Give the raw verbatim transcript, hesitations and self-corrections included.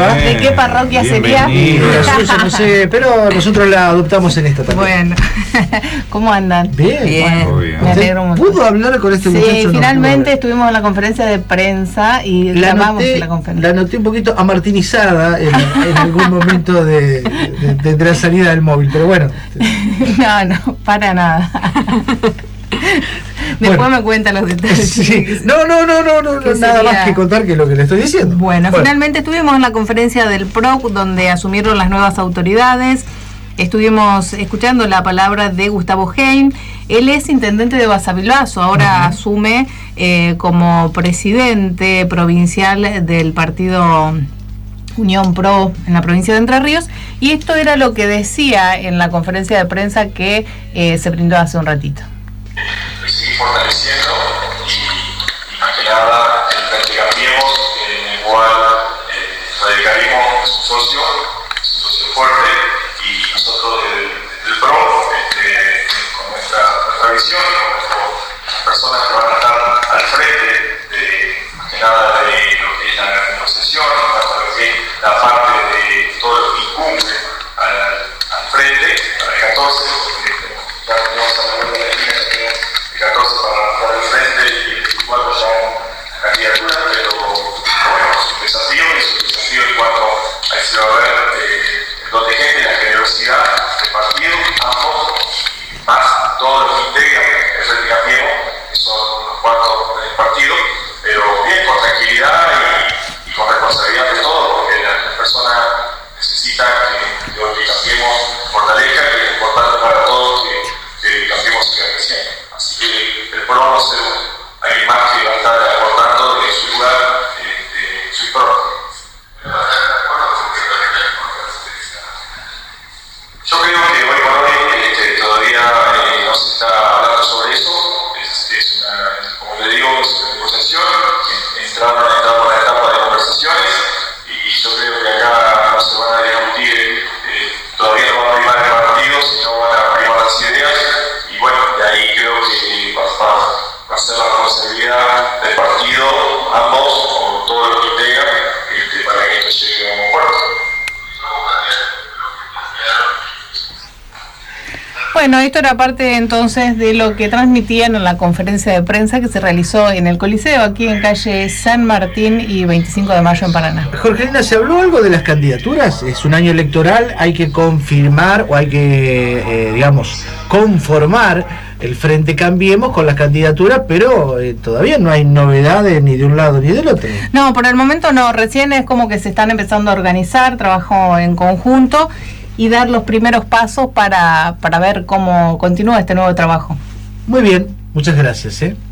¿verdad? ¿De qué parroquia sería? Eso no sé, pero nosotros la adoptamos en esta también. Bueno, ¿cómo andan? Bien, Bien. Bien. Me alegro mucho. ¿Pudo hablar con este sí, muchacho? Sí, finalmente no, estuvimos en la conferencia de prensa y la grabamos noté, la conferencia. La noté un poquito amartinizada en, en algún momento de, de, de, de la salida del móvil, pero bueno. No, no, para nada. Después bueno, me cuentan los detalles. Sí. No, no, no, no, no, no nada más que contar que lo que le estoy diciendo. Bueno, bueno, finalmente estuvimos en la conferencia del P R O C donde asumieron las nuevas autoridades. Estuvimos escuchando la palabra de Gustavo Hein. Él es intendente de Basavilbaso, ahora uh-huh. asume eh, como presidente provincial del partido Unión Pro en la provincia de Entre Ríos, y esto era lo que decía en la conferencia de prensa que eh, se brindó hace un ratito. Seguir fortaleciendo y, y más que nada el Frente Cambiemos, en el cual eh, Radicalismo es un socio, es un socio fuerte, y nosotros desde el P R O, este, con nuestra, nuestra visión, con nuestras personas que van a estar al frente de, más que nada de lo que es la negociación, lo que es la parte de todo lo que incumbe al, al frente, para el catorce, porque ya tenemos a la vuelta de la esquina, ya tenemos el catorce para, para el frente y el veinticuatro ya en la candidatura, pero bueno, es un desafío, es un desafío en cuanto a ese va a ver eh, donde gente la generosidad del partido, ambos, más todos los que integran el Frente Cambiemos, que son los cuatro del partido, pero bien, con tranquilidad y, y con responsabilidad de todo, porque las personas necesitan que, que lo que Cambiemos fortalezca, que es importante para todos que, que Cambiemos siga creciendo. Así que el P R O no ser alguien más que va a estar aportando de su lugar, eh, de su propio. Yo creo que hoy por hoy este, todavía eh, no se está hablando sobre eso, es, es una, como le digo, es una negociación, entramos, entramos en la etapa de conversaciones y yo creo que acá no se van a discutir, eh, todavía no van a primar el partido, sino van a primar las ideas y bueno, de ahí creo que va, va, va a ser la responsabilidad del partido, ambos, o todo lo que tengan, este, para que esto llegue a un acuerdo. Bueno, esto era parte entonces de lo que transmitían en la conferencia de prensa que se realizó en el Coliseo, aquí en calle San Martín y veinticinco de mayo en Paraná. Jorgelina, ¿se habló algo de las candidaturas? Es un año electoral, hay que confirmar o hay que, eh, digamos, conformar el Frente Cambiemos con las candidaturas, pero eh, todavía no hay novedades ni de un lado ni del otro. No, por el momento no, recién es como que se están empezando a organizar, trabajo en conjunto, y dar los primeros pasos para, para ver cómo continúa este nuevo trabajo. Muy bien, muchas gracias, ¿eh?